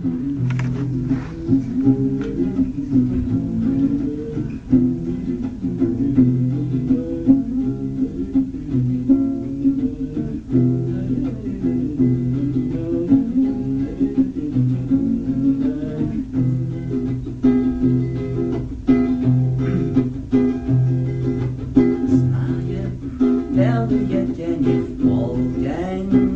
Белые тени в полдень,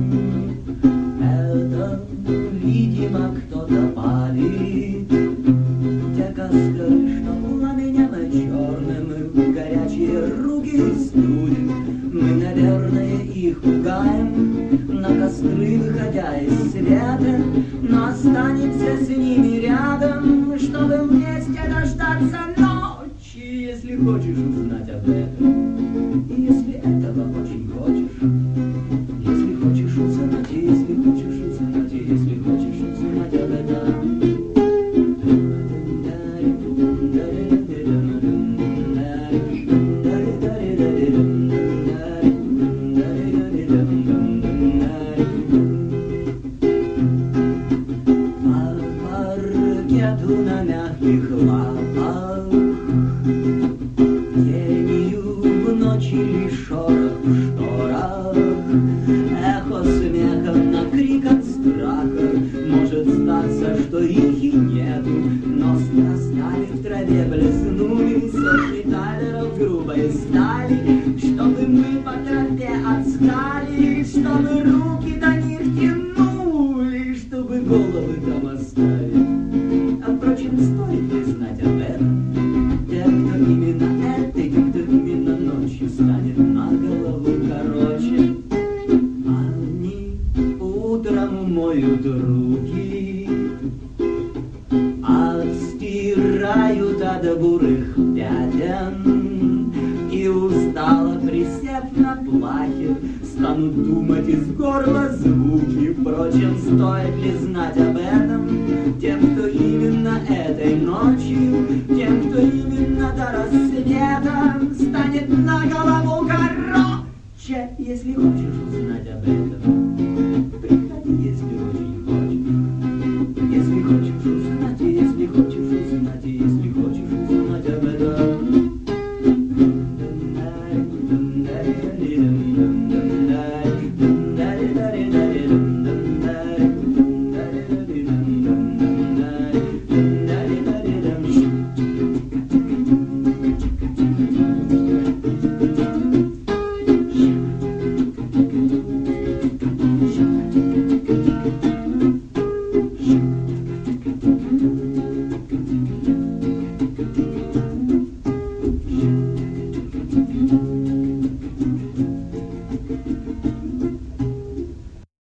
это, видимо, кто-то палит. Те костры, что пламенем черным горячие руки студит. Мы, наверное, их пугаем, на костры выходя из света, но останемся с ними рядом, чтобы вместе дождаться ночи, если хочешь узнать об этом. И если этого очень хочешь, если хочешь узнать, и если хочешь узнать, и если хочешь узнать об этом. По паркету на мягких лапах или шорох в шторах, эхо смеха на крик от страха. Может статься, что их и нету, но спростали в траве блеснули сотни талеров грубой стали, чтобы мы по тропе отстали, чтобы руки до них тянули, чтобы головы там оставить. А впрочем, стоит ли знать об этом? Те, кто именно это, те, кто именно ночью станет на голову короче. Они утром моют руки, отстирают от бурых пятен, и устало присев на плахе, станут думать из горла звуки. Впрочем, стоит ли знать об этом тем, кто именно этой ночью, тем, кто именно до рассвета станет на голову короче, если хочешь узнать об этом.